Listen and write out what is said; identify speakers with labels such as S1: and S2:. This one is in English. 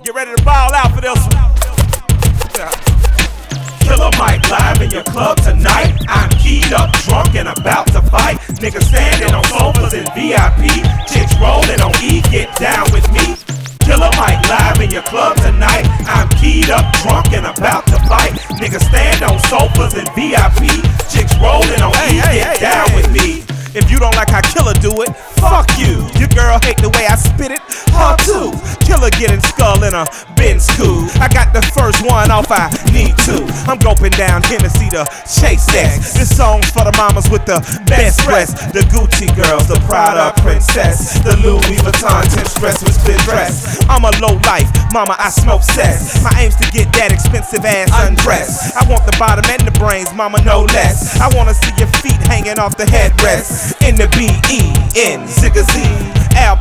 S1: Get ready to ball out for this one.
S2: Killer Mike live in your club tonight. I'm keyed up, drunk, and about to fight. Niggas standing on sofas in VIP. Chicks rolling on E, get down with me. Killer Mike live in your club tonight. I'm keyed up, drunk, and about to fight. Niggas stand on sofas in VIP. Chicks rolling on E, get down with me.
S1: If you don't like how Killer do it, fuck you. Your girl hate the way I spit it, her too. Killer getting skull in a Benz school. I got the first one off, I need to. I'm gulping down Hennessy to chase that. This song's for the mamas with the best dress. The Gucci girls, the Prada princess. The Louis Vuitton 10 dress with split dress. I'm a low life, mama, I smoke cess. My aim's to get that expensive ass undressed. I want the bottom and the brains, mama, no less. I wanna see your feet hanging off the headrest. In the B-E-N, Zigga-Z, Al